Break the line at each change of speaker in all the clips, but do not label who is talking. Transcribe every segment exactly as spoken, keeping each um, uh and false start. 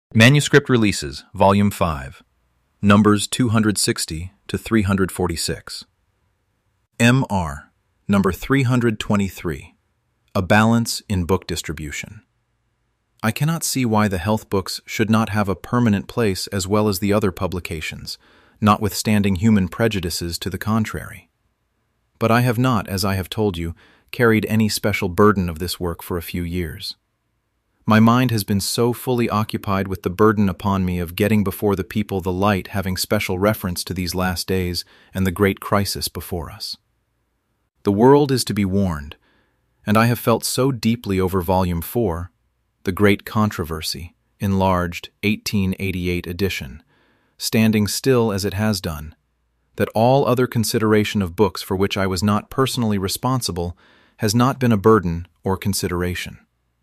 Manuscript Releases, Volume five, Numbers two hundred sixty to three hundred forty-six. M R, Number three hundred twenty-three, A Balance in Book Distribution. I cannot see why the health books should not have a permanent place as well as the other publications, notwithstanding human prejudices to the contrary. But I have not, as I have told you, carried any special burden of this work for a few years. My mind has been so fully occupied with the burden upon me of getting before the people the light having special reference to these last days and the great crisis before us. The world is to be warned, and I have felt so deeply over Volume four, the Great Controversy, enlarged eighteen eighty-eight edition, standing still as it has done, that all other consideration of books for which I was not personally responsible has not been a burden or consideration.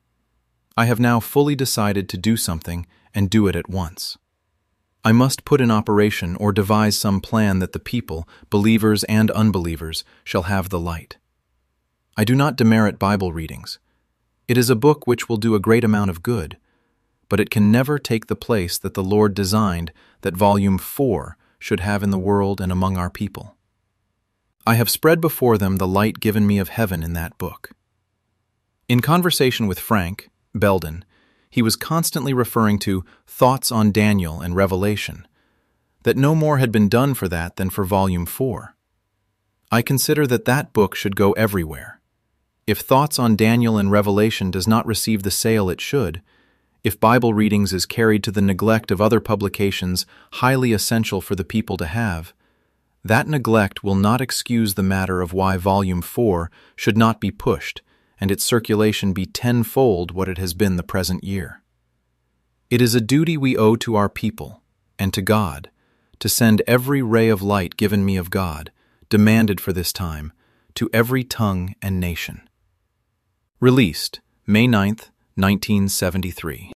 I have now fully decided to do something and do it at once. I must put in operation or devise some plan that the people, believers and unbelievers, shall have the light. I do not demerit Bible readings. It is a book which will do a great amount of good, but it can never take the place that the Lord designed that Volume four should have in the world and among our people. I have spread before them the light given me of heaven in that book. In conversation with Frank Belden, he was constantly referring to Thoughts on Daniel and Revelation, that no more had been done for that than for Volume four. I consider that that book should go everywhere. If Thoughts on Daniel and Revelation does not receive the sale it should, if Bible readings is carried to the neglect of other publications highly essential for the people to have, that neglect will not excuse the matter of why Volume four should not be pushed and its circulation be tenfold what it has been the present year. It is a duty we owe to our people, and to God, to send every ray of light given me of God, demanded for this time, to every tongue and nation. Released, May ninth, nineteen seventy-three.